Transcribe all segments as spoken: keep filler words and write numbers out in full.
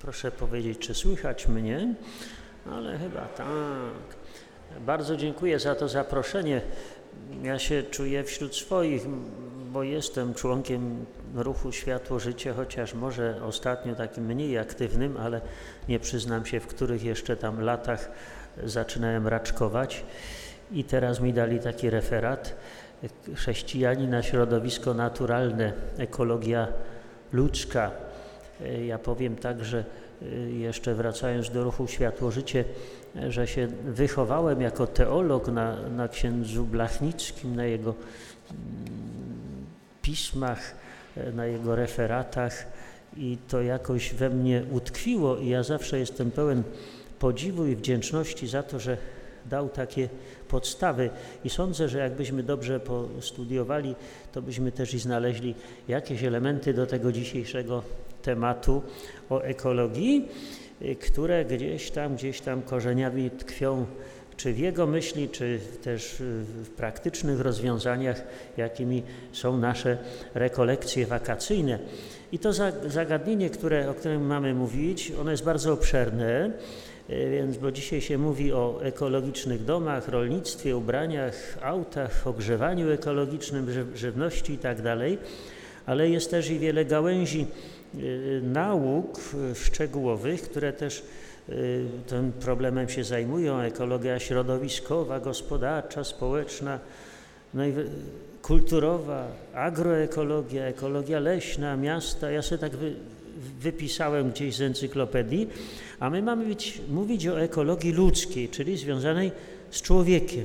Proszę powiedzieć, czy słychać mnie? Ale chyba tak. Bardzo dziękuję za to zaproszenie. Ja się czuję wśród swoich, bo jestem członkiem ruchu Światło Życie, chociaż może ostatnio takim mniej aktywnym, ale nie przyznam się, w których jeszcze tam latach zaczynałem raczkować. I teraz mi dali taki referat. Chrześcijanin na środowisko naturalne, ekologia ludzka. Ja powiem tak, że jeszcze wracając do ruchu Światło Życie, że się wychowałem jako teolog na, na księdzu Blachnickim, na jego pismach, na jego referatach i to jakoś we mnie utkwiło i ja zawsze jestem pełen podziwu i wdzięczności za to, że dał takie podstawy i sądzę, że jakbyśmy dobrze postudiowali, to byśmy też i znaleźli jakieś elementy do tego dzisiejszego tematu o ekologii, które gdzieś tam, gdzieś tam korzeniami tkwią, czy w jego myśli, czy też w praktycznych rozwiązaniach, jakimi są nasze rekolekcje wakacyjne. I to zagadnienie, które, o którym mamy mówić, ono jest bardzo obszerne, więc bo dzisiaj się mówi o ekologicznych domach, rolnictwie, ubraniach, autach, ogrzewaniu ekologicznym, żywności i tak dalej, ale jest też i wiele gałęzi nauk szczegółowych, które też tym problemem się zajmują, ekologia środowiskowa, gospodarcza, społeczna, no i kulturowa, agroekologia, ekologia leśna, miasta. Ja sobie tak wy, wypisałem gdzieś z encyklopedii, a my mamy być, mówić o ekologii ludzkiej, czyli związanej z człowiekiem.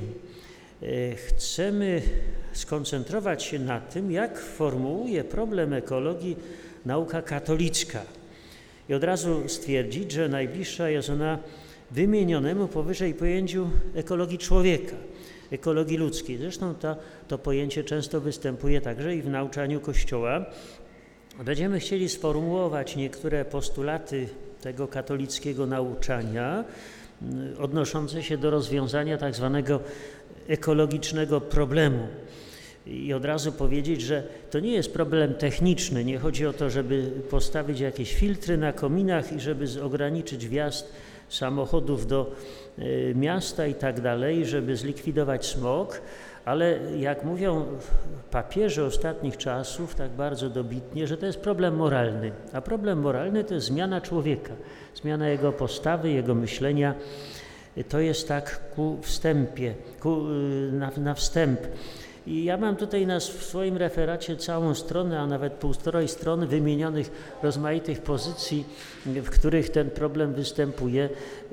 Chcemy skoncentrować się na tym, jak formułuje problem ekologii nauka katolicka. I od razu stwierdzić, że najbliższa jest ona wymienionemu powyżej pojęciu ekologii człowieka, ekologii ludzkiej. Zresztą to, to pojęcie często występuje także i w nauczaniu Kościoła. Będziemy chcieli sformułować niektóre postulaty tego katolickiego nauczania odnoszące się do rozwiązania tak zwanego ekologicznego problemu. I od razu powiedzieć, że to nie jest problem techniczny, nie chodzi o to, żeby postawić jakieś filtry na kominach i żeby ograniczyć wjazd samochodów do y, miasta i tak dalej, żeby zlikwidować smog, ale jak mówią papieże ostatnich czasów tak bardzo dobitnie, że to jest problem moralny, a problem moralny to jest zmiana człowieka, zmiana jego postawy, jego myślenia. To jest tak ku wstępie, ku, na, na wstęp. I ja mam tutaj na, w swoim referacie całą stronę, a nawet półtorej strony wymienionych rozmaitych pozycji, w których ten problem występuje.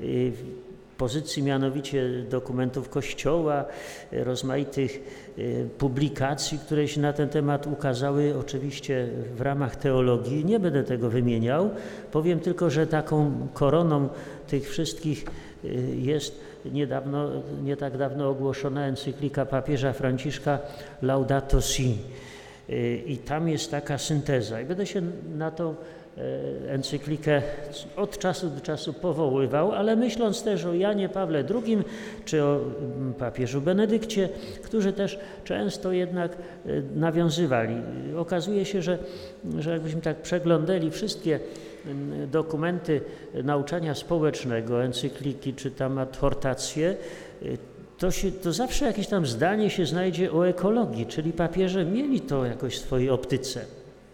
Pozycji mianowicie dokumentów Kościoła, rozmaitych publikacji, które się na ten temat ukazały, oczywiście w ramach teologii. Nie będę tego wymieniał, powiem tylko, że taką koroną tych wszystkich jest niedawno, nie tak dawno ogłoszona encyklika papieża Franciszka Laudato Si. I tam jest taka synteza. I będę się na tą encyklikę od czasu do czasu powoływał, ale myśląc też o Janie Pawle drugim czy o papieżu Benedykcie, którzy też często jednak nawiązywali. Okazuje się, że, że jakbyśmy tak przeglądali wszystkie dokumenty nauczania społecznego, encykliki czy tam adhortacje, to, się, to zawsze jakieś tam zdanie się znajdzie o ekologii, czyli papieże mieli to jakoś w swojej optyce.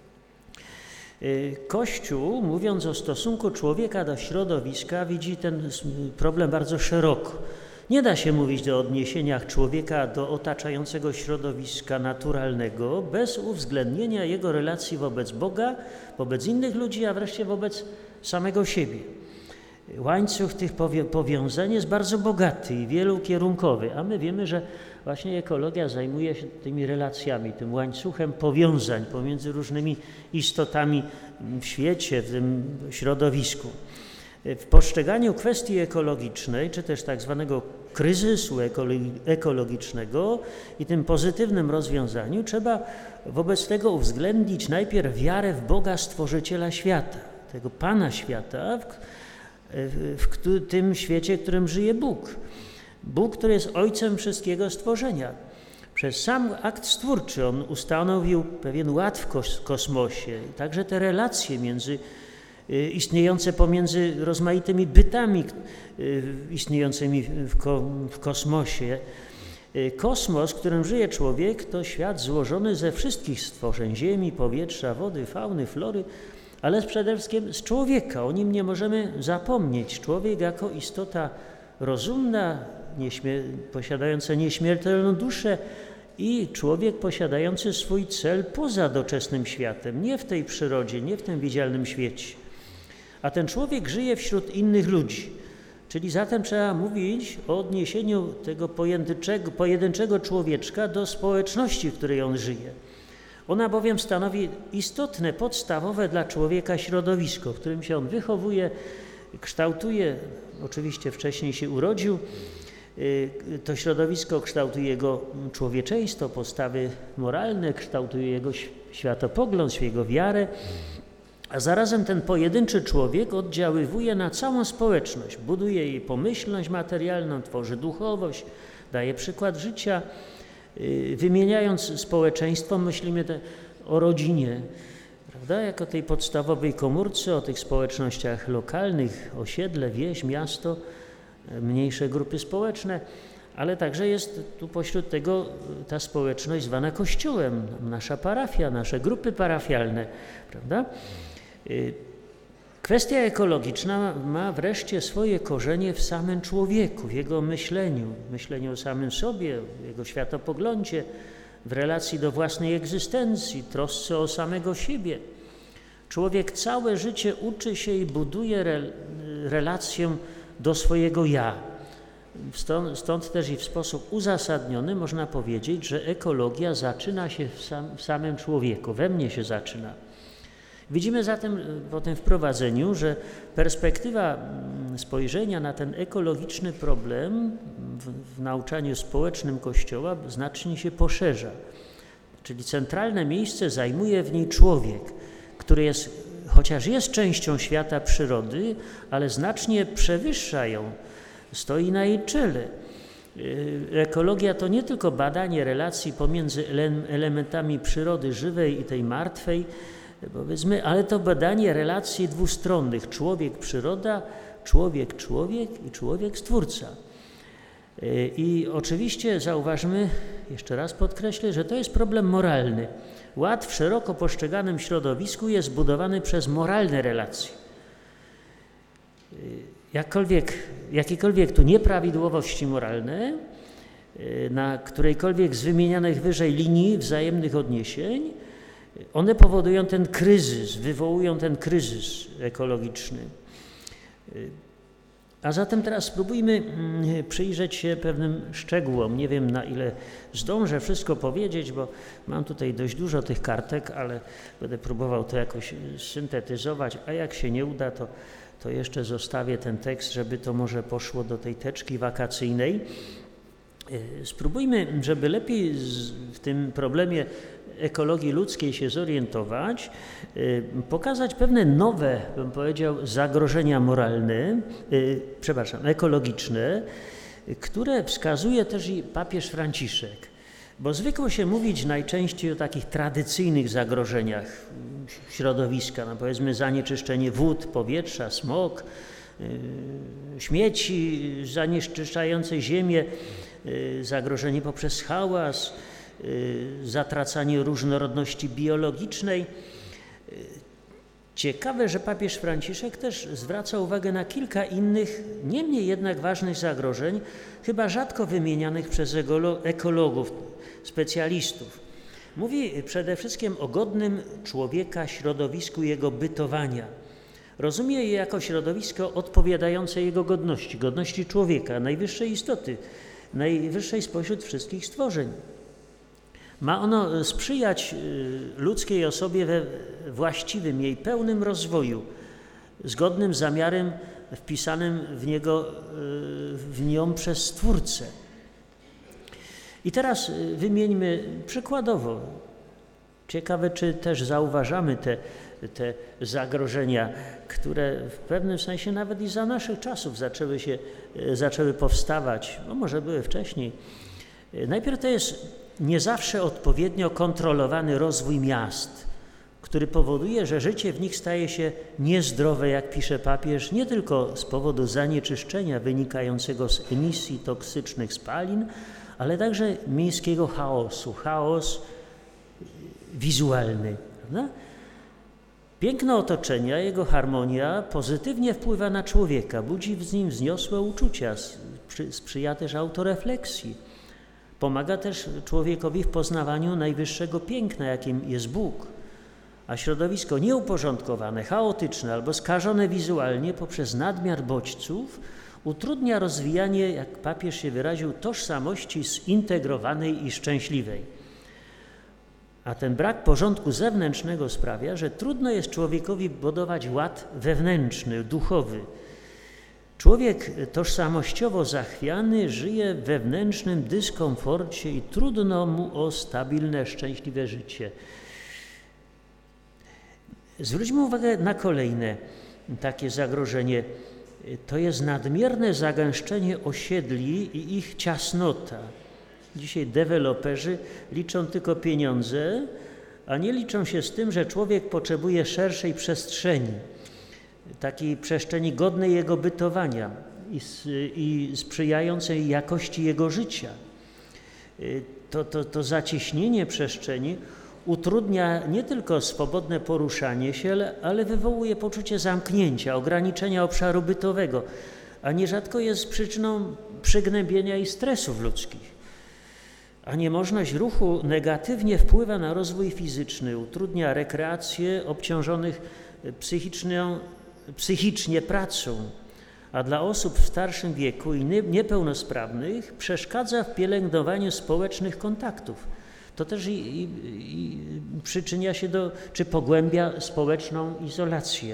Kościół, mówiąc o stosunku człowieka do środowiska, widzi ten problem bardzo szeroko. Nie da się mówić o odniesieniach człowieka do otaczającego środowiska naturalnego bez uwzględnienia jego relacji wobec Boga, wobec innych ludzi, a wreszcie wobec samego siebie. Łańcuch tych powiązań jest bardzo bogaty i wielokierunkowy, a my wiemy, że właśnie ekologia zajmuje się tymi relacjami, tym łańcuchem powiązań pomiędzy różnymi istotami w świecie, w tym środowisku. W postrzeganiu kwestii ekologicznej, czy też tak zwanego kryzysu ekologicznego i tym pozytywnym rozwiązaniu trzeba wobec tego uwzględnić najpierw wiarę w Boga Stworzyciela świata, tego Pana świata, w, w, w tym świecie, w którym żyje Bóg. Bóg, który jest Ojcem wszystkiego stworzenia. Przez sam akt stwórczy On ustanowił pewien ład w kosmosie, także te relacje między istniejące pomiędzy rozmaitymi bytami istniejącymi w, ko w kosmosie. Kosmos, w którym żyje człowiek, to świat złożony ze wszystkich stworzeń, ziemi, powietrza, wody, fauny, flory, ale przede wszystkim z człowieka. O nim nie możemy zapomnieć. Człowiek jako istota rozumna, posiadająca nieśmiertelną duszę i człowiek posiadający swój cel poza doczesnym światem, nie w tej przyrodzie, nie w tym widzialnym świecie. A ten człowiek żyje wśród innych ludzi. Czyli zatem trzeba mówić o odniesieniu tego pojedynczego, pojedynczego człowieczka do społeczności, w której on żyje. Ona bowiem stanowi istotne, podstawowe dla człowieka środowisko, w którym się on wychowuje, kształtuje, oczywiście wcześniej się urodził. To środowisko kształtuje jego człowieczeństwo, postawy moralne, kształtuje jego światopogląd, jego wiarę, a zarazem ten pojedynczy człowiek oddziaływuje na całą społeczność, buduje jej pomyślność materialną, tworzy duchowość, daje przykład życia. Wymieniając społeczeństwo, myślimy te o rodzinie, prawda? Jako tej podstawowej komórce, o tych społecznościach lokalnych, osiedle, wieś, miasto, mniejsze grupy społeczne, ale także jest tu pośród tego ta społeczność zwana Kościołem, nasza parafia, nasze grupy parafialne, prawda? Kwestia ekologiczna ma wreszcie swoje korzenie w samym człowieku, w jego myśleniu, myśleniu o samym sobie, w jego światopoglądzie, w relacji do własnej egzystencji, trosce o samego siebie. Człowiek całe życie uczy się i buduje re, relację do swojego ja. Stąd, stąd też i w sposób uzasadniony można powiedzieć, że ekologia zaczyna się w, sam, w samym człowieku, we mnie się zaczyna. Widzimy zatem po tym wprowadzeniu, że perspektywa spojrzenia na ten ekologiczny problem w, w nauczaniu społecznym Kościoła znacznie się poszerza. Czyli centralne miejsce zajmuje w niej człowiek, który jest, chociaż jest częścią świata przyrody, ale znacznie przewyższa ją, stoi na jej czele. Ekologia to nie tylko badanie relacji pomiędzy elementami przyrody żywej i tej martwej, powiedzmy, ale to badanie relacji dwustronnych, człowiek-przyroda, człowiek-człowiek i człowiek-stwórca. I oczywiście zauważmy, jeszcze raz podkreślę, że to jest problem moralny. Ład w szeroko postrzeganym środowisku jest zbudowany przez moralne relacje. Jakkolwiek, jakiekolwiek tu nieprawidłowości moralne, na którejkolwiek z wymienianych wyżej linii wzajemnych odniesień, one powodują ten kryzys, wywołują ten kryzys ekologiczny. A zatem teraz spróbujmy przyjrzeć się pewnym szczegółom. Nie wiem, na ile zdążę wszystko powiedzieć, bo mam tutaj dość dużo tych kartek, ale będę próbował to jakoś syntetyzować, a jak się nie uda, to, to jeszcze zostawię ten tekst, żeby to może poszło do tej teczki wakacyjnej. Spróbujmy, żeby lepiej w tym problemie ekologii ludzkiej się zorientować, pokazać pewne nowe, bym powiedział, zagrożenia moralne, przepraszam, ekologiczne, które wskazuje też i papież Franciszek. Bo zwykło się mówić najczęściej o takich tradycyjnych zagrożeniach środowiska, no powiedzmy zanieczyszczenie wód, powietrza, smog, śmieci zanieczyszczające ziemię, zagrożenie poprzez hałas, zatracanie różnorodności biologicznej. Ciekawe, że papież Franciszek też zwraca uwagę na kilka innych, nie mniej jednak ważnych zagrożeń, chyba rzadko wymienianych przez ekologów, specjalistów. Mówi przede wszystkim o godnym człowieka środowisku jego bytowania. Rozumie je jako środowisko odpowiadające jego godności, godności człowieka, najwyższej istoty, najwyższej spośród wszystkich stworzeń. Ma ono sprzyjać ludzkiej osobie we właściwym, jej pełnym rozwoju, zgodnym z zamiarem wpisanym w niego, w nią przez Stwórcę. I teraz wymieńmy przykładowo. Ciekawe, czy też zauważamy te, te zagrożenia, które w pewnym sensie nawet i za naszych czasów zaczęły się, zaczęły powstawać, no może były wcześniej. Najpierw to jest nie zawsze odpowiednio kontrolowany rozwój miast, który powoduje, że życie w nich staje się niezdrowe, jak pisze papież, nie tylko z powodu zanieczyszczenia wynikającego z emisji toksycznych spalin, ale także miejskiego chaosu, chaos wizualny. Prawda? Piękno otoczenia, jego harmonia pozytywnie wpływa na człowieka, budzi w nim wzniosłe uczucia, sprzyja też autorefleksji. Pomaga też człowiekowi w poznawaniu najwyższego piękna, jakim jest Bóg. A środowisko nieuporządkowane, chaotyczne albo skażone wizualnie poprzez nadmiar bodźców utrudnia rozwijanie, jak papież się wyraził, tożsamości zintegrowanej i szczęśliwej. A ten brak porządku zewnętrznego sprawia, że trudno jest człowiekowi budować ład wewnętrzny, duchowy. Człowiek tożsamościowo zachwiany żyje w wewnętrznym dyskomforcie i trudno mu o stabilne, szczęśliwe życie. Zwróćmy uwagę na kolejne takie zagrożenie. To jest nadmierne zagęszczenie osiedli i ich ciasnota. Dzisiaj deweloperzy liczą tylko pieniądze, a nie liczą się z tym, że człowiek potrzebuje szerszej przestrzeni, takiej przestrzeni godnej jego bytowania i, i sprzyjającej jakości jego życia. To, to, to zacieśnienie przestrzeni utrudnia nie tylko swobodne poruszanie się, ale wywołuje poczucie zamknięcia, ograniczenia obszaru bytowego, a nierzadko jest przyczyną przygnębienia i stresów ludzkich. A niemożność ruchu negatywnie wpływa na rozwój fizyczny, utrudnia rekreację obciążonych psychiczną, psychicznie pracą, a dla osób w starszym wieku i niepełnosprawnych przeszkadza w pielęgnowaniu społecznych kontaktów. To też i, i, i przyczynia się do, czy pogłębia społeczną izolację.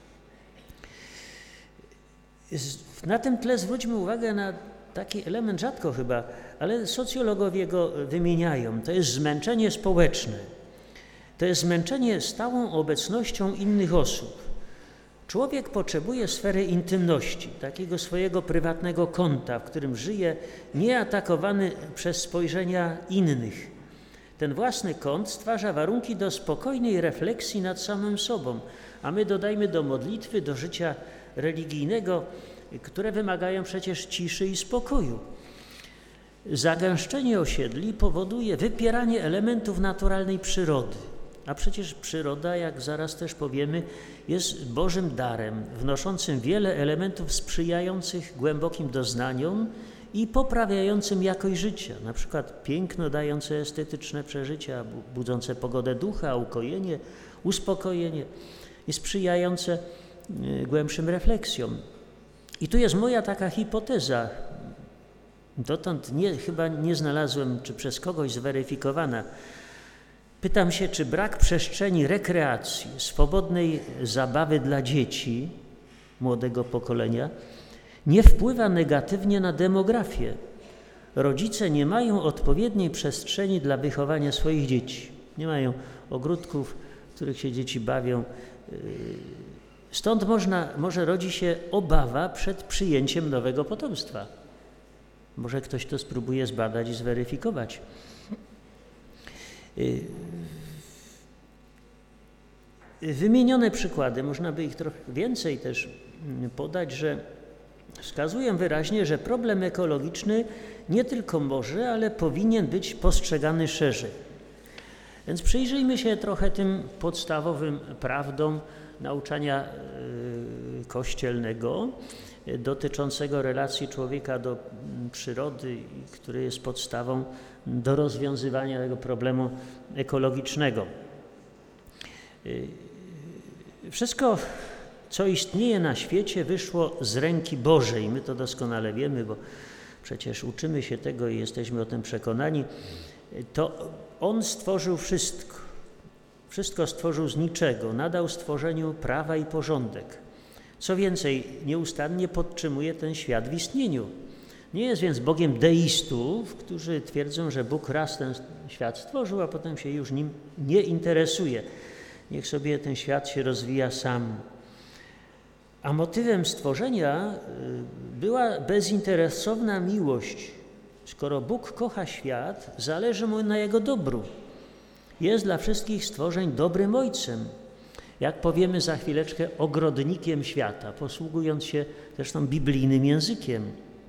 Na tym tle zwróćmy uwagę na taki element, rzadko chyba, ale socjologowie go wymieniają. To jest zmęczenie społeczne. To jest zmęczenie stałą obecnością innych osób. Człowiek potrzebuje sfery intymności, takiego swojego prywatnego kąta, w którym żyje, nieatakowany przez spojrzenia innych. Ten własny kąt stwarza warunki do spokojnej refleksji nad samym sobą, a my dodajmy do modlitwy, do życia religijnego, które wymagają przecież ciszy i spokoju. Zagęszczenie osiedli powoduje wypieranie elementów naturalnej przyrody, a przecież przyroda, jak zaraz też powiemy, jest Bożym darem, wnoszącym wiele elementów sprzyjających głębokim doznaniom i poprawiającym jakość życia, na przykład piękno dające estetyczne przeżycia, budzące pogodę ducha, ukojenie, uspokojenie i sprzyjające głębszym refleksjom. I tu jest moja taka hipoteza, dotąd nie, chyba nie znalazłem, czy przez kogoś zweryfikowana. Pytam się, czy brak przestrzeni rekreacji, swobodnej zabawy dla dzieci młodego pokolenia nie wpływa negatywnie na demografię. Rodzice nie mają odpowiedniej przestrzeni dla wychowania swoich dzieci. Nie mają ogródków, w których się dzieci bawią. Stąd można, może rodzi się obawa przed przyjęciem nowego potomstwa. Może ktoś to spróbuje zbadać i zweryfikować. Wymienione przykłady, można by ich trochę więcej też podać, że wskazują wyraźnie, że problem ekologiczny nie tylko może, ale powinien być postrzegany szerzej. Więc przyjrzyjmy się trochę tym podstawowym prawdom nauczania kościelnego dotyczącego relacji człowieka do przyrody, który jest podstawą do rozwiązywania tego problemu ekologicznego. Wszystko, co istnieje na świecie, wyszło z ręki Bożej. My to doskonale wiemy, bo przecież uczymy się tego i jesteśmy o tym przekonani. To On stworzył wszystko. Wszystko stworzył z niczego. Nadał stworzeniu prawa i porządek. Co więcej, nieustannie podtrzymuje ten świat w istnieniu. Nie jest więc Bogiem deistów, którzy twierdzą, że Bóg raz ten świat stworzył, a potem się już nim nie interesuje. Niech sobie ten świat się rozwija sam. A motywem stworzenia była bezinteresowna miłość. Skoro Bóg kocha świat, zależy mu na jego dobru. jest dla wszystkich stworzeń dobrym ojcem. Jak powiemy za chwileczkę, ogrodnikiem świata, posługując się zresztą biblijnym językiem.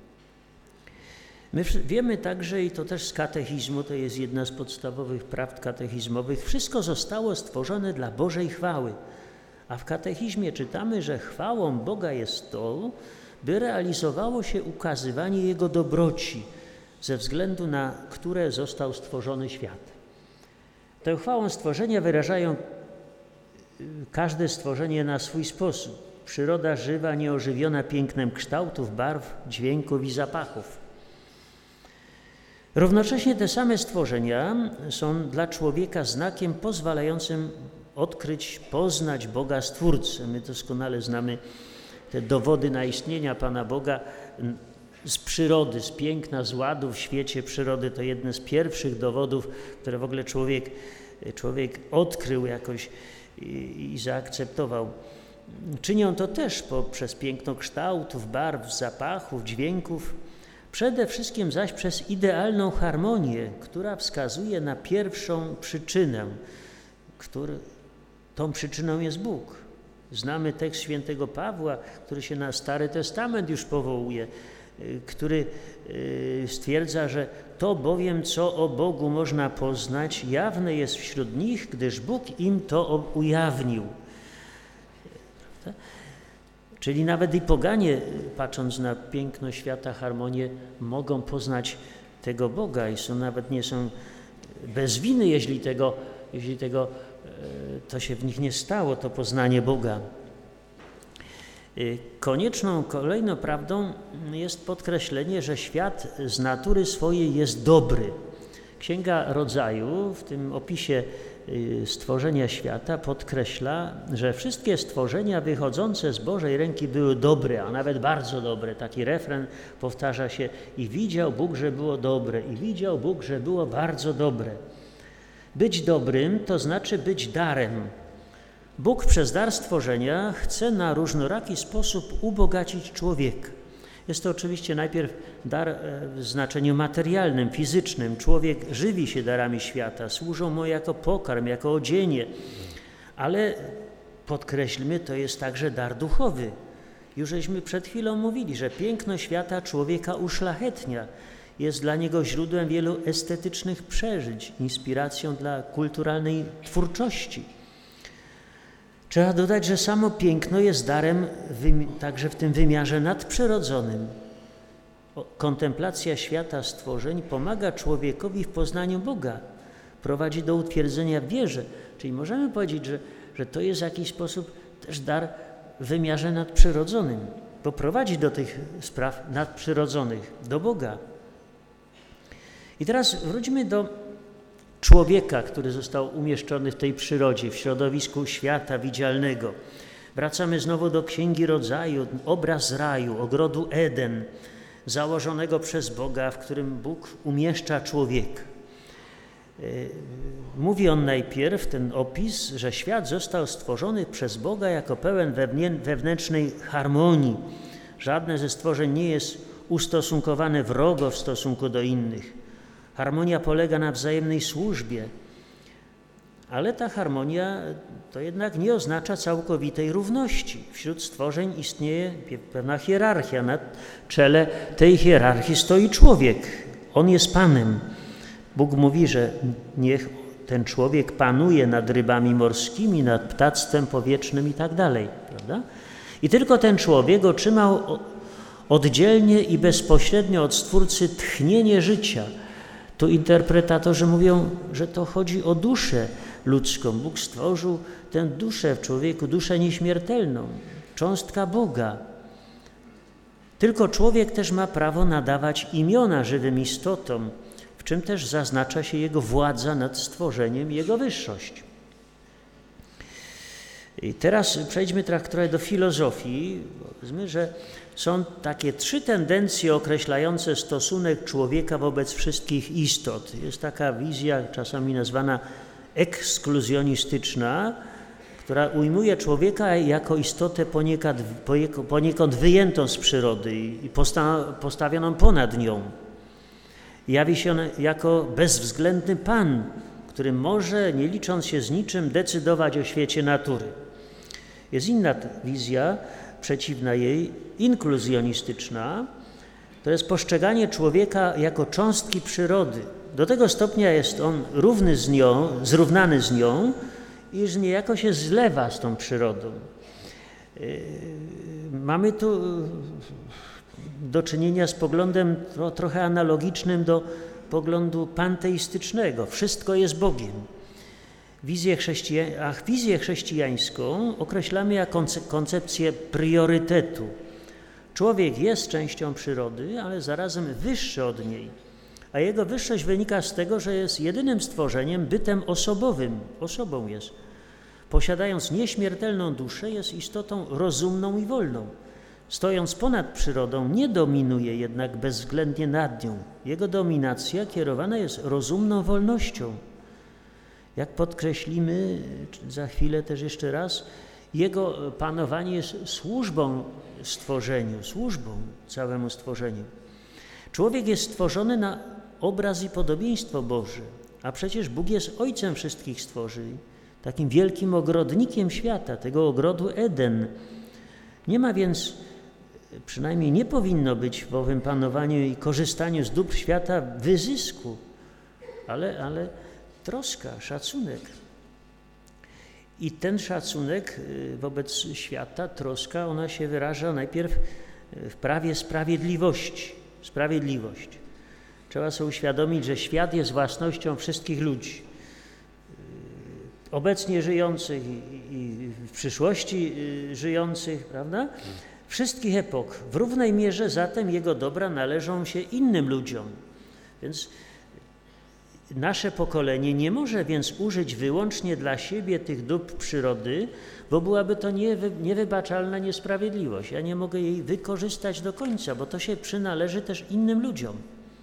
My wiemy także, i to też z katechizmu, to jest jedna z podstawowych prawd katechizmowych, wszystko zostało stworzone dla Bożej chwały. A w katechizmie czytamy, że chwałą Boga jest to, by realizowało się ukazywanie Jego dobroci, ze względu na które został stworzony świat. Tę chwałą stworzenia wyrażają każde stworzenie na swój sposób. Przyroda żywa, nieożywiona pięknem kształtów, barw, dźwięków i zapachów. Równocześnie te same stworzenia są dla człowieka znakiem pozwalającym odkryć, poznać Boga Stwórcę. My doskonale znamy te dowody na istnienia Pana Boga z przyrody, z piękna, z ładu w świecie przyrody. To jedne z pierwszych dowodów, które w ogóle człowiek, człowiek odkrył jakoś i, i zaakceptował. Czynią to też poprzez piękno kształtów, barw, zapachów, dźwięków. Przede wszystkim zaś przez idealną harmonię, która wskazuje na pierwszą przyczynę, który, tą przyczyną jest Bóg. Znamy tekst świętego Pawła, który się na Stary Testament już powołuje, który stwierdza, że to bowiem, co o Bogu można poznać, jawne jest wśród nich, gdyż Bóg im to ujawnił. Czyli nawet i poganie, patrząc na piękno świata, harmonię, mogą poznać tego Boga i są nawet nie są bez winy, jeśli tego, jeśli tego to się w nich nie stało, to poznanie Boga. Konieczną kolejną prawdą jest podkreślenie, że świat z natury swojej jest dobry. Księga Rodzaju w tym opisie stworzenia świata podkreśla, że wszystkie stworzenia wychodzące z Bożej ręki były dobre, a nawet bardzo dobre. Taki refren powtarza się: i widział Bóg, że było dobre, i widział Bóg, że było bardzo dobre. Być dobrym to znaczy być darem. Bóg przez dar stworzenia chce na różnoraki sposób ubogacić człowieka. Jest to oczywiście najpierw dar w znaczeniu materialnym, fizycznym. Człowiek żywi się darami świata, służą mu jako pokarm, jako odzienie, ale podkreślmy, to jest także dar duchowy. Już żeśmy przed chwilą mówili, że piękno świata człowieka uszlachetnia, jest dla niego źródłem wielu estetycznych przeżyć, inspiracją dla kulturalnej twórczości. Trzeba dodać, że samo piękno jest darem także w tym wymiarze nadprzyrodzonym. Kontemplacja świata stworzeń pomaga człowiekowi w poznaniu Boga, prowadzi do utwierdzenia w wierze. Czyli możemy powiedzieć, że, że to jest w jakiś sposób też dar w wymiarze nadprzyrodzonym, bo prowadzi do tych spraw nadprzyrodzonych, do Boga. I teraz wróćmy do człowieka, który został umieszczony w tej przyrodzie, w środowisku świata widzialnego. Wracamy znowu do Księgi Rodzaju, obraz raju, ogrodu Eden, założonego przez Boga, w którym Bóg umieszcza człowieka. Mówi on najpierw, ten opis, że świat został stworzony przez Boga jako pełen wewnętrznej harmonii. Żadne ze stworzeń nie jest ustosunkowane wrogo w stosunku do innych. Harmonia polega na wzajemnej służbie, ale ta harmonia to jednak nie oznacza całkowitej równości. Wśród stworzeń istnieje pewna hierarchia. Na czele tej hierarchii stoi człowiek. On jest Panem. Bóg mówi, że niech ten człowiek panuje nad rybami morskimi, nad ptactwem powietrznym i tak dalej, prawda? I tylko ten człowiek otrzymał oddzielnie i bezpośrednio od Stwórcy tchnienie życia. Tu interpretatorzy mówią, że to chodzi o duszę ludzką. Bóg stworzył tę duszę w człowieku, duszę nieśmiertelną, cząstka Boga. Tylko człowiek też ma prawo nadawać imiona żywym istotom, w czym też zaznacza się jego władza nad stworzeniem, jego wyższość. I teraz przejdźmy trochę do filozofii. Powiedzmy, że są takie trzy tendencje określające stosunek człowieka wobec wszystkich istot. Jest taka wizja czasami nazwana ekskluzjonistyczna, która ujmuje człowieka jako istotę poniekąd, poniekąd wyjętą z przyrody i postawioną ponad nią. Jawi się on jako bezwzględny Pan, który może, nie licząc się z niczym, decydować o świecie natury. Jest inna wizja, przeciwna jej, inkluzjonistyczna, to jest postrzeganie człowieka jako cząstki przyrody. Do tego stopnia jest on równy z nią, zrównany z nią, iż niejako się zlewa z tą przyrodą. Mamy tu do czynienia z poglądem trochę analogicznym do poglądu panteistycznego. Wszystko jest Bogiem. Wizję, chrześcija- a wizję chrześcijańską określamy jako koncepcję priorytetu. Człowiek jest częścią przyrody, ale zarazem wyższy od niej, a jego wyższość wynika z tego, że jest jedynym stworzeniem, bytem osobowym, osobą jest. Posiadając nieśmiertelną duszę, jest istotą rozumną i wolną. Stojąc ponad przyrodą, nie dominuje jednak bezwzględnie nad nią. Jego dominacja kierowana jest rozumną wolnością. Jak podkreślimy za chwilę też jeszcze raz, jego panowanie jest służbą stworzeniu, służbą całemu stworzeniu. Człowiek jest stworzony na obraz i podobieństwo Boże, a przecież Bóg jest Ojcem wszystkich stworzeń, takim wielkim ogrodnikiem świata, tego ogrodu Eden. Nie ma więc, przynajmniej nie powinno być w owym panowaniu i korzystaniu z dóbr świata wyzysku, ale, ale troska, szacunek. I ten szacunek wobec świata, troska, ona się wyraża najpierw w prawie sprawiedliwości. Sprawiedliwość. Trzeba sobie uświadomić, że świat jest własnością wszystkich ludzi. Obecnie żyjących i w przyszłości żyjących, prawda? Wszystkich epok. W równej mierze zatem jego dobra należą się innym ludziom. Więc nasze pokolenie nie może więc użyć wyłącznie dla siebie tych dóbr przyrody, bo byłaby to niewy, niewybaczalna niesprawiedliwość. Ja nie mogę jej wykorzystać do końca, bo to się przynależy też innym ludziom.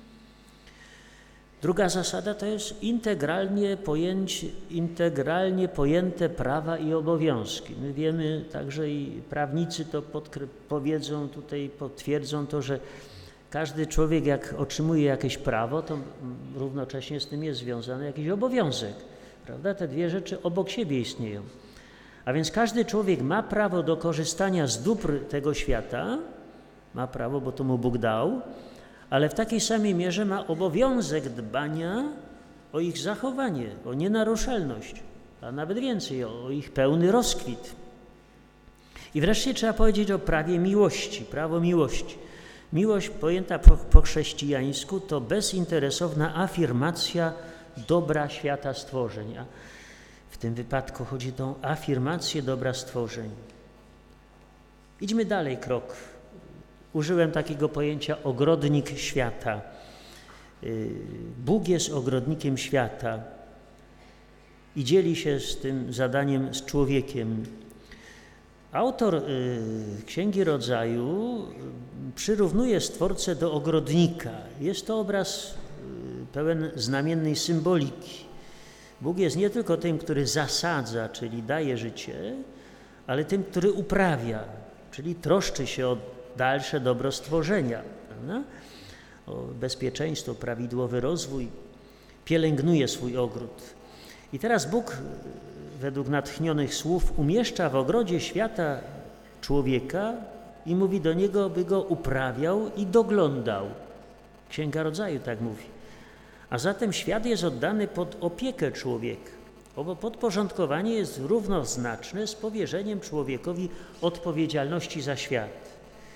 Druga zasada to jest integralnie, pojęcie, integralnie pojęte prawa i obowiązki. My wiemy także i prawnicy to podkre- powiedzą tutaj, potwierdzą to, że każdy człowiek, jak otrzymuje jakieś prawo, to równocześnie z tym jest związany jakiś obowiązek, prawda? Te dwie rzeczy obok siebie istnieją. A więc każdy człowiek ma prawo do korzystania z dóbr tego świata, ma prawo, bo to mu Bóg dał, ale w takiej samej mierze ma obowiązek dbania o ich zachowanie, o nienaruszalność, a nawet więcej, o, o ich pełny rozkwit. I wreszcie trzeba powiedzieć o prawie miłości, prawo miłości. Miłość pojęta po, po chrześcijańsku to bezinteresowna afirmacja dobra świata stworzeń. A w tym wypadku chodzi o afirmację dobra stworzeń. Idźmy dalej krok. Użyłem takiego pojęcia ogrodnik świata. Bóg jest ogrodnikiem świata i dzieli się z tym zadaniem z człowiekiem. Autor Księgi Rodzaju przyrównuje Stwórcę do ogrodnika. Jest to obraz pełen znamiennej symboliki. Bóg jest nie tylko tym, który zasadza, czyli daje życie, ale tym, który uprawia, czyli troszczy się o dalsze dobro stworzenia, prawda? O bezpieczeństwo, prawidłowy rozwój, pielęgnuje swój ogród. I teraz Bóg według natchnionych słów umieszcza w ogrodzie świata człowieka i mówi do niego, by go uprawiał i doglądał. Księga Rodzaju tak mówi. A zatem świat jest oddany pod opiekę człowieka. Owo podporządkowanie jest równoznaczne z powierzeniem człowiekowi odpowiedzialności za świat.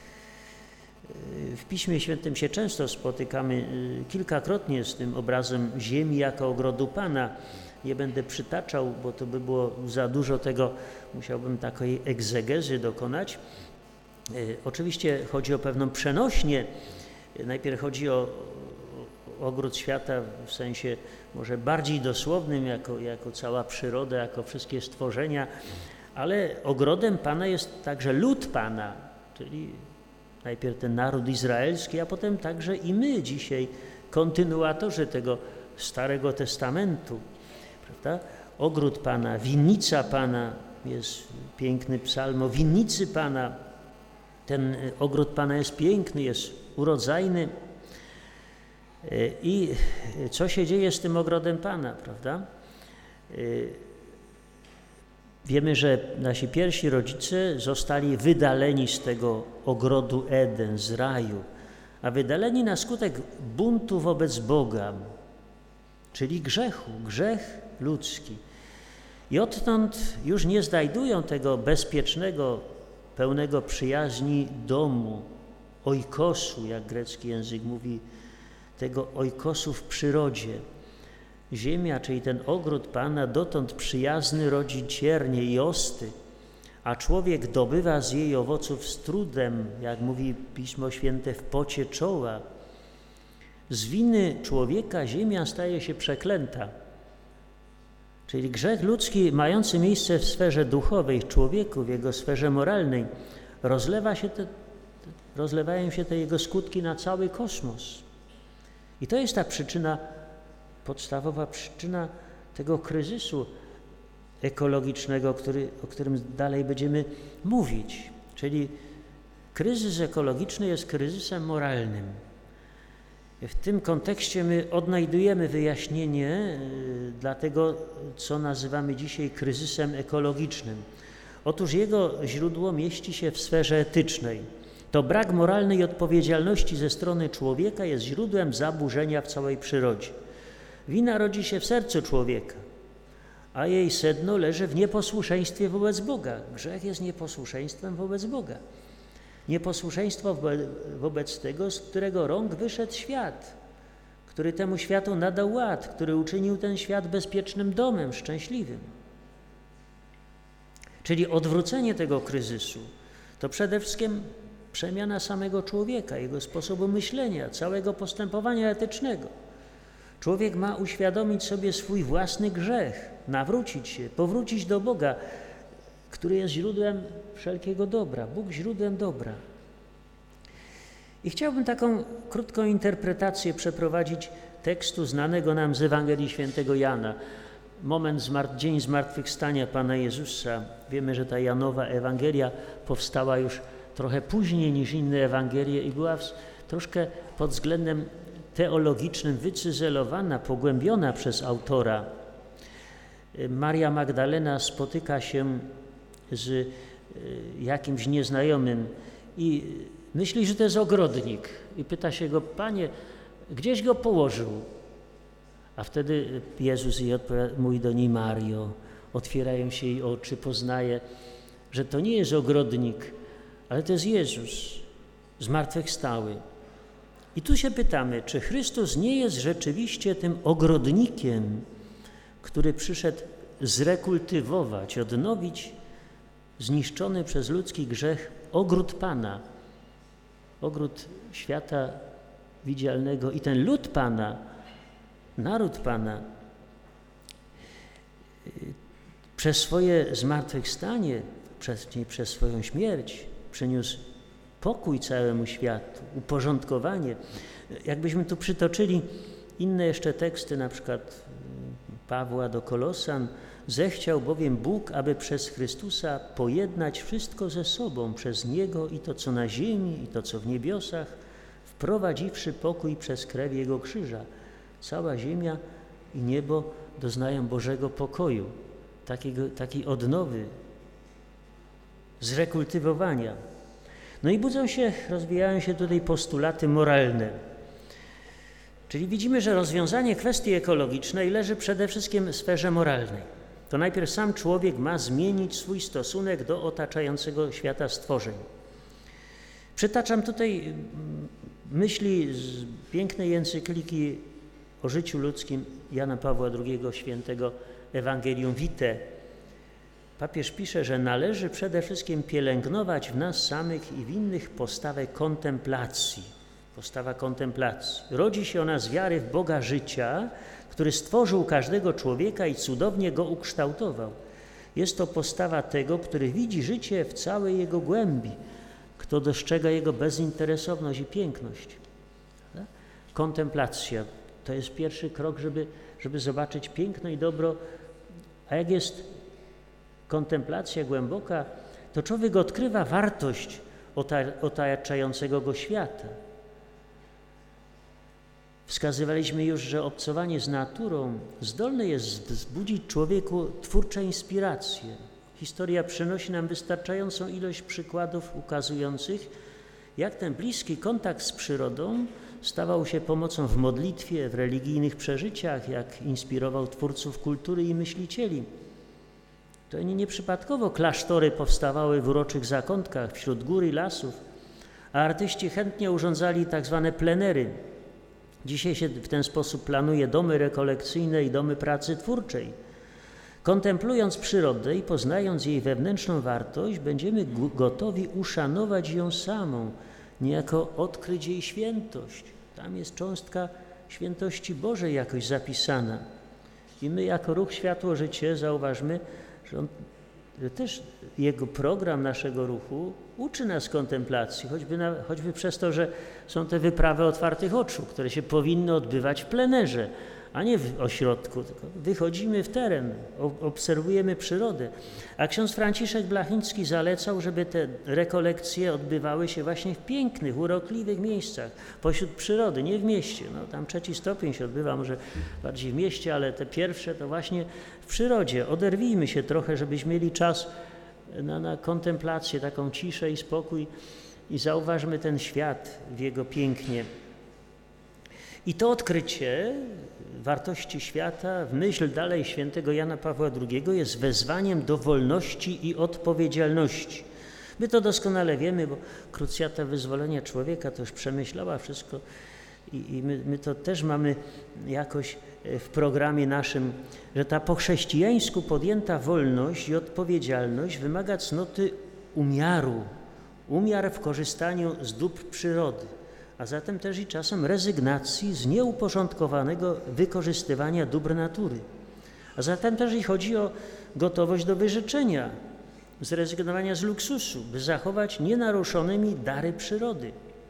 W Piśmie Świętym się często spotykamy kilkakrotnie z tym obrazem ziemi jako ogrodu Pana. Nie będę przytaczał, bo to by było za dużo tego, musiałbym takiej egzegezy dokonać. Oczywiście chodzi o pewną przenośnię. Najpierw chodzi o ogród świata w sensie może bardziej dosłownym, jako, jako cała przyroda, jako wszystkie stworzenia, ale ogrodem Pana jest także lud Pana, czyli najpierw ten naród izraelski, a potem także i my dzisiaj, kontynuatorzy tego Starego Testamentu. Prawda? Ogród Pana, winnica Pana, jest piękny psalm o winnicy Pana. Ten ogród Pana jest piękny, jest urodzajny. I co się dzieje z tym ogrodem Pana, prawda? Wiemy, że nasi pierwsi rodzice zostali wydaleni z tego ogrodu Eden, z raju, a wydaleni na skutek buntu wobec Boga, czyli grzechu, grzech ludzki. I odtąd już nie znajdują tego bezpiecznego, pełnego przyjaźni domu, oikosu, jak grecki język mówi, tego oikosu w przyrodzie. Ziemia, czyli ten ogród Pana, dotąd przyjazny rodzi ciernie i osty, a człowiek dobywa z jej owoców z trudem, jak mówi Pismo Święte, w pocie czoła. Z winy człowieka ziemia staje się przeklęta. Czyli grzech ludzki mający miejsce w sferze duchowej, w człowieku, w jego sferze moralnej, rozlewa się te, rozlewają się te jego skutki na cały kosmos. I to jest ta przyczyna, podstawowa przyczyna tego kryzysu ekologicznego, który, o którym dalej będziemy mówić. Czyli kryzys ekologiczny jest kryzysem moralnym. W tym kontekście my odnajdujemy wyjaśnienie dla tego, co nazywamy dzisiaj kryzysem ekologicznym. Otóż jego źródło mieści się w sferze etycznej. To brak moralnej odpowiedzialności ze strony człowieka jest źródłem zaburzenia w całej przyrodzie. Wina rodzi się w sercu człowieka, a jej sedno leży w nieposłuszeństwie wobec Boga. Grzech jest nieposłuszeństwem wobec Boga. Nieposłuszeństwo wobec tego, z którego rąk wyszedł świat, który temu światu nadał ład, który uczynił ten świat bezpiecznym domem, szczęśliwym. Czyli odwrócenie tego kryzysu to przede wszystkim przemiana samego człowieka, jego sposobu myślenia, całego postępowania etycznego. Człowiek ma uświadomić sobie swój własny grzech, nawrócić się, powrócić do Boga, który jest źródłem wszelkiego dobra. Bóg źródłem dobra. I chciałbym taką krótką interpretację przeprowadzić tekstu znanego nam z Ewangelii Świętego Jana. Moment, zmart- dzień zmartwychwstania Pana Jezusa. Wiemy, że ta Janowa Ewangelia powstała już trochę później niż inne Ewangelie i była w, troszkę pod względem teologicznym wycyzelowana, pogłębiona przez autora. Maria Magdalena spotyka się z jakimś nieznajomym i myśli, że to jest ogrodnik i pyta się go: Panie, gdzieś go położył? A wtedy Jezus jej odpowiada, mówi do niej: Mario. Otwierają się jej oczy, poznaje, że to nie jest ogrodnik, ale to jest Jezus, zmartwychwstały. I tu się pytamy, czy Chrystus nie jest rzeczywiście tym ogrodnikiem, który przyszedł zrekultywować, odnowić zniszczony przez ludzki grzech ogród Pana, ogród świata widzialnego i ten lud Pana, naród Pana przez swoje zmartwychwstanie, przez, przez swoją śmierć przyniósł pokój całemu światu, uporządkowanie. Jakbyśmy tu przytoczyli inne jeszcze teksty, na przykład Pawła do Kolosan: zechciał bowiem Bóg, aby przez Chrystusa pojednać wszystko ze sobą, przez Niego i to, co na ziemi, i to, co w niebiosach, wprowadziwszy pokój przez krew Jego krzyża. Cała ziemia i niebo doznają Bożego pokoju, takiego, takiej odnowy, zrekultywowania. No i budzą się, rozwijają się tutaj postulaty moralne. Czyli widzimy, że rozwiązanie kwestii ekologicznej leży przede wszystkim w sferze moralnej. To najpierw sam człowiek ma zmienić swój stosunek do otaczającego świata stworzeń. Przytaczam tutaj myśli z pięknej encykliki o życiu ludzkim Jana Pawła drugiego, świętego Evangelium Vitae. Papież pisze, że należy przede wszystkim pielęgnować w nas samych i w innych postawę kontemplacji. Postawa kontemplacji. Rodzi się ona z wiary w Boga życia, który stworzył każdego człowieka i cudownie go ukształtował. Jest to postawa tego, który widzi życie w całej jego głębi, kto dostrzega jego bezinteresowność i piękność. Kontemplacja to jest pierwszy krok, żeby, żeby zobaczyć piękno i dobro. A jak jest kontemplacja głęboka, to człowiek odkrywa wartość otaczającego go świata. Wskazywaliśmy już, że obcowanie z naturą zdolne jest wzbudzić człowieku twórcze inspiracje. Historia przynosi nam wystarczającą ilość przykładów ukazujących, jak ten bliski kontakt z przyrodą stawał się pomocą w modlitwie, w religijnych przeżyciach, jak inspirował twórców kultury i myślicieli. To nie nieprzypadkowo klasztory powstawały w uroczych zakątkach wśród gór i lasów, a artyści chętnie urządzali tak zwane plenery. Dzisiaj się w ten sposób planuje domy rekolekcyjne i domy pracy twórczej. Kontemplując przyrodę i poznając jej wewnętrzną wartość, będziemy gotowi uszanować ją samą, niejako odkryć jej świętość. Tam jest cząstka świętości Bożej jakoś zapisana. I my jako Ruch Światło Życie zauważmy, że, on, że też jego program naszego ruchu uczy nas kontemplacji, choćby, na, choćby przez to, że są te wyprawy otwartych oczu, które się powinny odbywać w plenerze, a nie w ośrodku, tylko wychodzimy w teren, obserwujemy przyrodę. A ksiądz Franciszek Blachnicki zalecał, żeby te rekolekcje odbywały się właśnie w pięknych, urokliwych miejscach, pośród przyrody, nie w mieście. No, tam trzeci stopień się odbywa, może bardziej w mieście, ale te pierwsze to właśnie w przyrodzie. Oderwijmy się trochę, żebyśmy mieli czas na, na kontemplację, taką ciszę i spokój i zauważmy ten świat w jego pięknie. I to odkrycie wartości świata w myśl dalej świętego Jana Pawła drugiego jest wezwaniem do wolności i odpowiedzialności. My to doskonale wiemy, bo krucjata wyzwolenia człowieka to już przemyślała wszystko i, i my, my to też mamy jakoś w programie naszym, że ta po chrześcijańsku podjęta wolność i odpowiedzialność wymaga cnoty umiaru, umiar w korzystaniu z dóbr przyrody, a zatem też i czasem rezygnacji z nieuporządkowanego wykorzystywania dóbr natury. A zatem też i chodzi o gotowość do wyrzeczenia, zrezygnowania z luksusu, by zachować nienaruszonymi dary przyrody.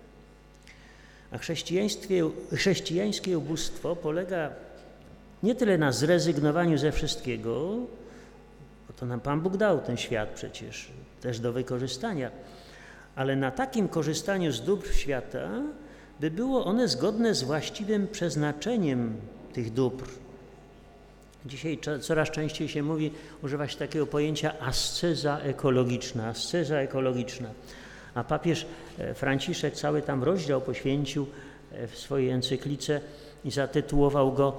A chrześcijaństwie, chrześcijańskie ubóstwo polega nie tyle na zrezygnowaniu ze wszystkiego, bo to nam Pan Bóg dał ten świat przecież też do wykorzystania, ale na takim korzystaniu z dóbr świata, by było one zgodne z właściwym przeznaczeniem tych dóbr. Dzisiaj coraz częściej się mówi, używa się takiego pojęcia asceza ekologiczna, asceza ekologiczna. A papież Franciszek cały tam rozdział poświęcił w swojej encyklice i zatytułował go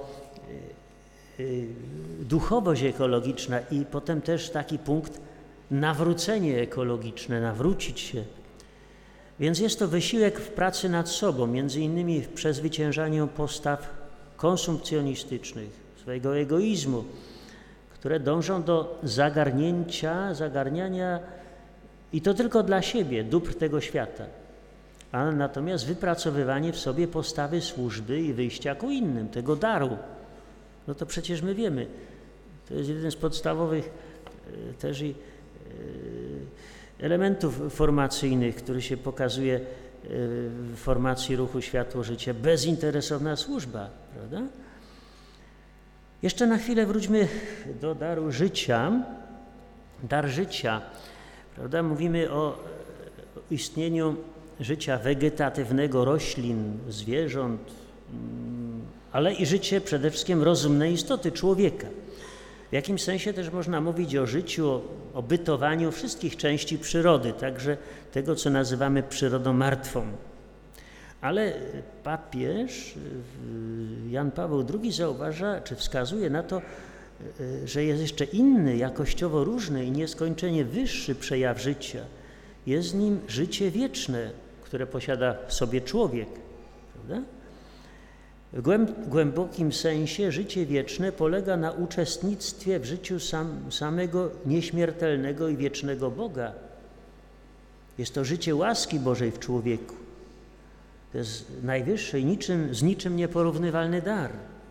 duchowość ekologiczna i potem też taki punkt nawrócenie ekologiczne, nawrócić się. Więc jest to wysiłek w pracy nad sobą, między innymi w przezwyciężaniu postaw konsumpcjonistycznych, swojego egoizmu, które dążą do zagarnięcia, zagarniania i to tylko dla siebie, dóbr tego świata, a natomiast wypracowywanie w sobie postawy służby i wyjścia ku innym, tego daru. No to przecież my wiemy, to jest jeden z podstawowych też i elementów formacyjnych, który się pokazuje w formacji Ruchu Światło Życie, bezinteresowna służba, prawda? Jeszcze na chwilę wróćmy do daru życia. Dar życia, prawda? Mówimy o istnieniu życia wegetatywnego roślin, zwierząt, ale i życie przede wszystkim rozumnej istoty człowieka. W jakimś sensie też można mówić o życiu, o, o bytowaniu wszystkich części przyrody, także tego, co nazywamy przyrodą martwą. Ale papież Jan Paweł drugi zauważa, czy wskazuje na to, że jest jeszcze inny, jakościowo różny i nieskończenie wyższy przejaw życia. Jest nim życie wieczne, które posiada w sobie człowiek, prawda? W głębokim sensie życie wieczne polega na uczestnictwie w życiu sam, samego nieśmiertelnego i wiecznego Boga. Jest to życie łaski Bożej w człowieku. To jest najwyższy i niczym, z niczym nieporównywalny dar.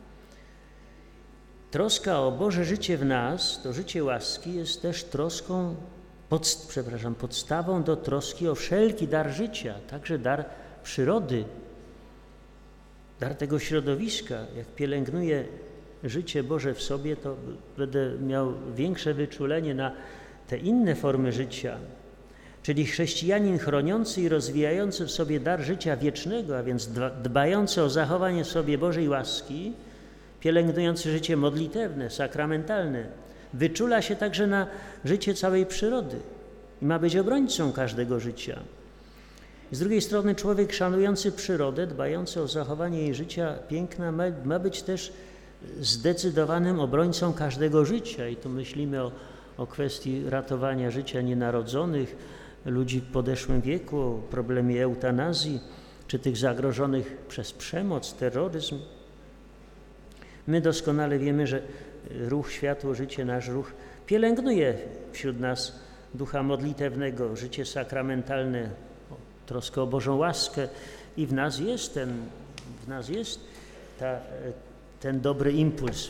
Troska o Boże życie w nas, to życie łaski, jest też troską, pod, przepraszam, podstawą do troski o wszelki dar życia, także dar przyrody, dar tego środowiska. Jak pielęgnuję życie Boże w sobie, to będę miał większe wyczulenie na te inne formy życia. Czyli chrześcijanin chroniący i rozwijający w sobie dar życia wiecznego, a więc dbający o zachowanie w sobie Bożej łaski, pielęgnujący życie modlitewne, sakramentalne, wyczula się także na życie całej przyrody i ma być obrońcą każdego życia. Z drugiej strony człowiek szanujący przyrodę, dbający o zachowanie jej życia piękna, ma, ma być też zdecydowanym obrońcą każdego życia. I tu myślimy o, o kwestii ratowania życia nienarodzonych, ludzi w podeszłym wieku, o problemie eutanazji, czy tych zagrożonych przez przemoc, terroryzm. My doskonale wiemy, że ruch Światło Życie, nasz ruch, pielęgnuje wśród nas ducha modlitewnego, życie sakramentalne, troskę o Bożą łaskę i w nas jest ten, w nas jest ta, ten dobry impuls.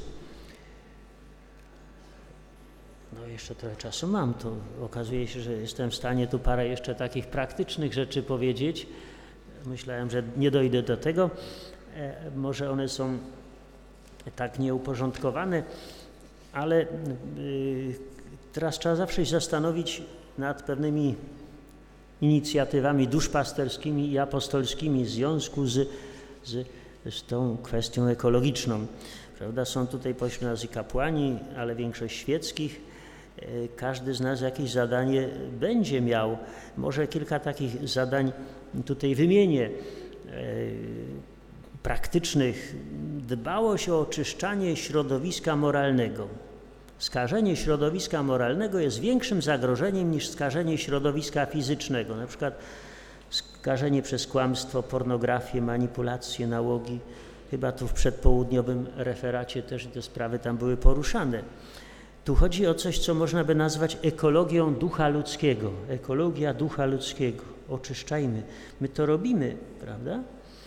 No jeszcze trochę czasu mam, to okazuje się, że jestem w stanie tu parę jeszcze takich praktycznych rzeczy powiedzieć. Myślałem, że nie dojdę do tego. E, może one są tak nieuporządkowane, ale y, teraz trzeba zawsze się zastanowić nad pewnymi inicjatywami duszpasterskimi i apostolskimi w związku z, z, z tą kwestią ekologiczną. Prawda? Są tutaj pośród nas i kapłani, ale większość świeckich. Każdy z nas jakieś zadanie będzie miał. Może kilka takich zadań tutaj wymienię. Praktycznych. Dbałość o oczyszczanie środowiska moralnego. Skażenie środowiska moralnego jest większym zagrożeniem niż skażenie środowiska fizycznego. Na przykład skażenie przez kłamstwo, pornografię, manipulacje, nałogi. Chyba tu w przedpołudniowym referacie też te sprawy tam były poruszane. Tu chodzi o coś, co można by nazwać ekologią ducha ludzkiego. Ekologia ducha ludzkiego. Oczyszczajmy. My to robimy, prawda?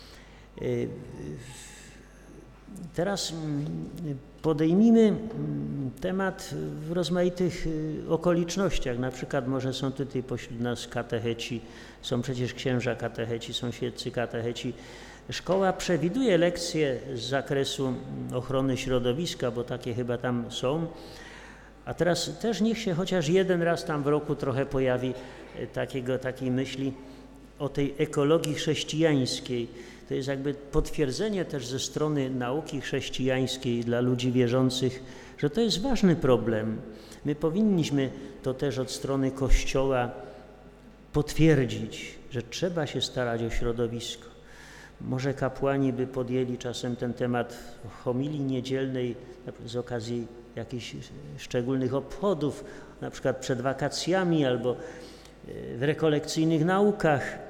Teraz podejmijmy temat w rozmaitych okolicznościach. Na przykład może są tutaj pośród nas katecheci, są przecież księża katecheci, są świeccy katecheci. Szkoła przewiduje lekcje z zakresu ochrony środowiska, bo takie chyba tam są. A teraz też niech się chociaż jeden raz tam w roku trochę pojawi takiego, takiej myśli o tej ekologii chrześcijańskiej. To jest jakby potwierdzenie też ze strony nauki chrześcijańskiej dla ludzi wierzących, że to jest ważny problem. My powinniśmy to też od strony Kościoła potwierdzić, że trzeba się starać o środowisko. Może kapłani by podjęli czasem ten temat homilii niedzielnej z okazji jakichś szczególnych obchodów, na przykład przed wakacjami albo w rekolekcyjnych naukach.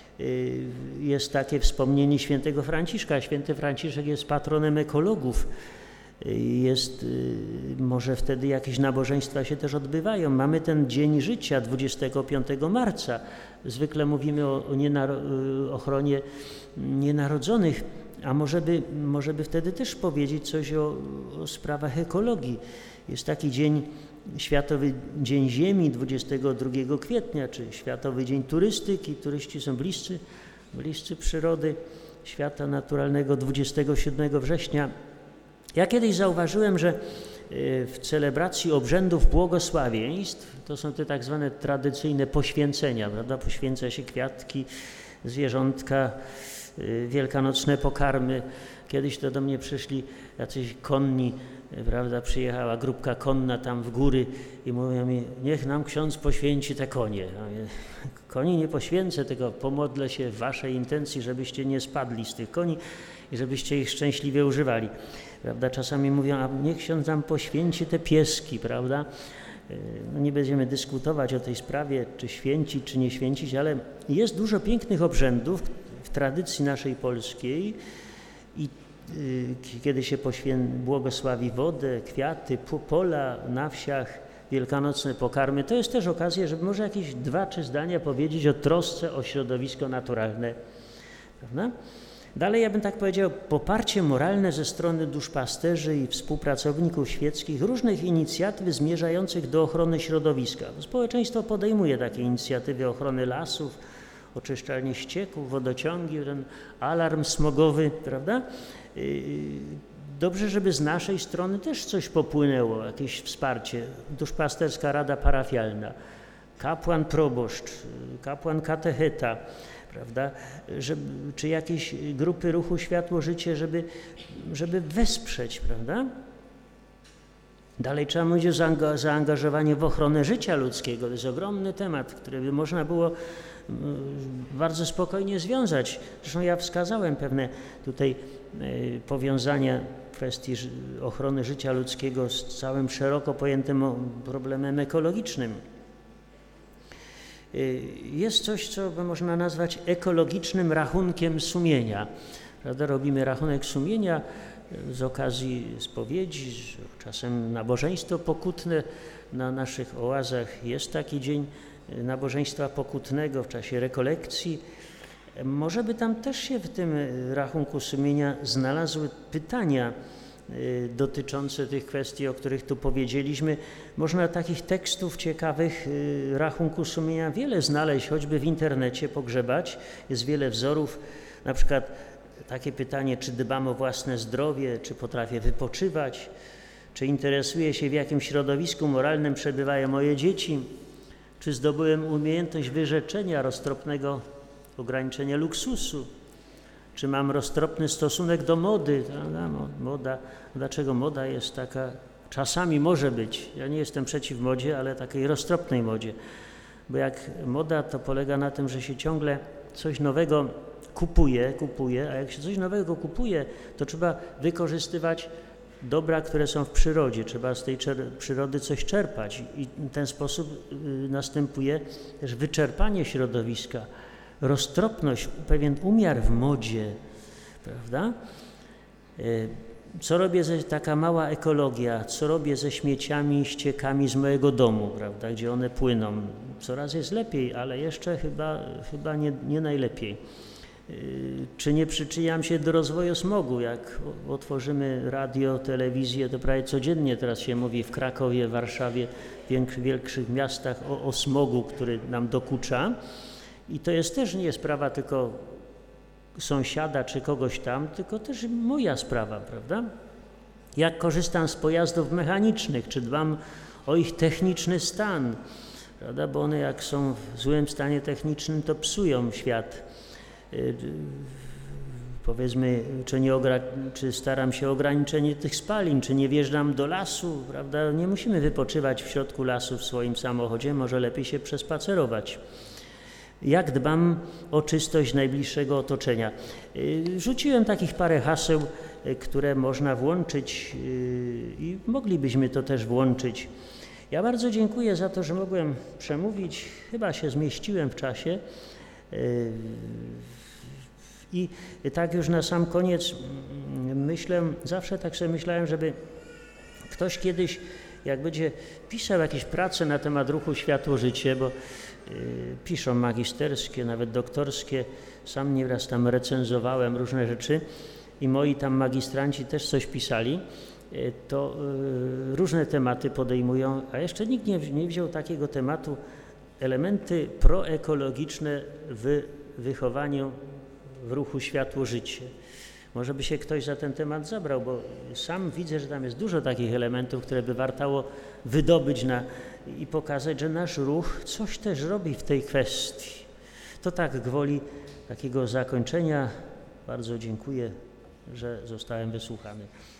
Jest takie wspomnienie świętego Franciszka. Święty Franciszek jest patronem ekologów. Jest, może wtedy jakieś nabożeństwa się też odbywają. Mamy ten Dzień Życia dwudziestego piątego marca. Zwykle mówimy o, o nienaro- ochronie nienarodzonych, a może by, może by wtedy też powiedzieć coś o, o sprawach ekologii. Jest taki dzień, Światowy Dzień Ziemi dwudziestego drugiego kwietnia, czy Światowy Dzień Turystyki. Turyści są bliscy, bliscy przyrody, świata naturalnego dwudziestego siódmego września. Ja kiedyś zauważyłem, że w celebracji obrzędów błogosławieństw, to są te tak zwane tradycyjne poświęcenia, prawda? Poświęca się kwiatki, zwierzątka, wielkanocne pokarmy. Kiedyś to do mnie przyszli jacyś konni, prawda, przyjechała grupka konna tam w góry i mówią mi, niech nam ksiądz poświęci te konie. Ja mówię, koni nie poświęcę, tylko pomodlę się w waszej intencji, żebyście nie spadli z tych koni i żebyście ich szczęśliwie używali. Prawda? Czasami mówią, a niech ksiądz nam poświęci te pieski, prawda? No nie będziemy dyskutować o tej sprawie, czy święcić, czy nie święcić, ale jest dużo pięknych obrzędów w tradycji naszej polskiej i kiedy się poświę... błogosławi wodę, kwiaty, pola na wsiach, wielkanocne pokarmy, to jest też okazja, żeby może jakieś dwa, trzy zdania powiedzieć o trosce o środowisko naturalne. Prawda? Dalej ja bym tak powiedział, poparcie moralne ze strony duszpasterzy i współpracowników świeckich różnych inicjatyw zmierzających do ochrony środowiska. Społeczeństwo podejmuje takie inicjatywy ochrony lasów, oczyszczalnie ścieków, wodociągi, ten alarm smogowy, prawda? Dobrze, żeby z naszej strony też coś popłynęło, jakieś wsparcie, duszpasterska rada parafialna. kapłan proboszcz, kapłan katecheta, prawda, żeby, czy jakieś grupy ruchu Światło-Życie, żeby, żeby wesprzeć, prawda? Dalej trzeba mówić o zaanga- zaangażowaniu w ochronę życia ludzkiego. To jest ogromny temat, który by można było bardzo spokojnie związać. Zresztą ja wskazałem pewne tutaj powiązania kwestii ochrony życia ludzkiego z całym szeroko pojętym problemem ekologicznym. Jest coś, co można nazwać ekologicznym rachunkiem sumienia. Prawda? Robimy rachunek sumienia z okazji spowiedzi, czasem nabożeństwo pokutne. Na naszych oazach jest taki dzień nabożeństwa pokutnego w czasie rekolekcji. Może by tam też się w tym rachunku sumienia znalazły pytania dotyczące tych kwestii, o których tu powiedzieliśmy. Można takich tekstów ciekawych rachunku sumienia wiele znaleźć, choćby w internecie pogrzebać. Jest wiele wzorów, na przykład takie pytanie, czy dbam o własne zdrowie, czy potrafię wypoczywać, czy interesuję się, w jakim środowisku moralnym przebywają moje dzieci, czy zdobyłem umiejętność wyrzeczenia roztropnego ograniczenia luksusu, czy mam roztropny stosunek do mody. Moda, dlaczego moda jest taka, czasami może być, ja nie jestem przeciw modzie, ale takiej roztropnej modzie, bo jak moda to polega na tym, że się ciągle coś nowego kupuje, kupuje, a jak się coś nowego kupuje, to trzeba wykorzystywać dobra, które są w przyrodzie, trzeba z tej przyrody coś czerpać i w ten sposób następuje też wyczerpanie środowiska, roztropność, pewien umiar w modzie, prawda? Co robię, ze, taka mała ekologia, co robię ze śmieciami, ściekami z mojego domu, prawda, gdzie one płyną. Coraz jest lepiej, ale jeszcze chyba, chyba nie, nie najlepiej. Czy nie przyczyniam się do rozwoju smogu? Jak otworzymy radio, telewizję, to prawie codziennie teraz się mówi w Krakowie, Warszawie, w większych miastach o, o smogu, który nam dokucza. I to jest też nie sprawa tylko sąsiada czy kogoś tam, tylko też moja sprawa, prawda? Jak korzystam z pojazdów mechanicznych, czy dbam o ich techniczny stan, prawda? Bo one jak są w złym stanie technicznym, to psują świat. Powiedzmy, czy, nie ogra- czy staram się o ograniczenie tych spalin, czy nie wjeżdżam do lasu, prawda? Nie musimy wypoczywać w środku lasu w swoim samochodzie, może lepiej się przespacerować. Jak dbam o czystość najbliższego otoczenia? Rzuciłem takich parę haseł, które można włączyć i moglibyśmy to też włączyć. Ja bardzo dziękuję za to, że mogłem przemówić. Chyba się zmieściłem w czasie. I tak już na sam koniec myślę, zawsze tak sobie myślałem, żeby ktoś kiedyś, jak będzie pisał jakieś prace na temat ruchu Światło-Życie, bo y, piszą magisterskie, nawet doktorskie, sam nieraz tam recenzowałem różne rzeczy i moi tam magistranci też coś pisali, y, to y, różne tematy podejmują, a jeszcze nikt nie, nie wziął takiego tematu, elementy proekologiczne w wychowaniu w ruchu Światło-Życie. Może by się ktoś za ten temat zabrał, bo sam widzę, że tam jest dużo takich elementów, które by wartało wydobyć na, i pokazać, że nasz ruch coś też robi w tej kwestii. To tak gwoli takiego zakończenia. Bardzo dziękuję, że zostałem wysłuchany.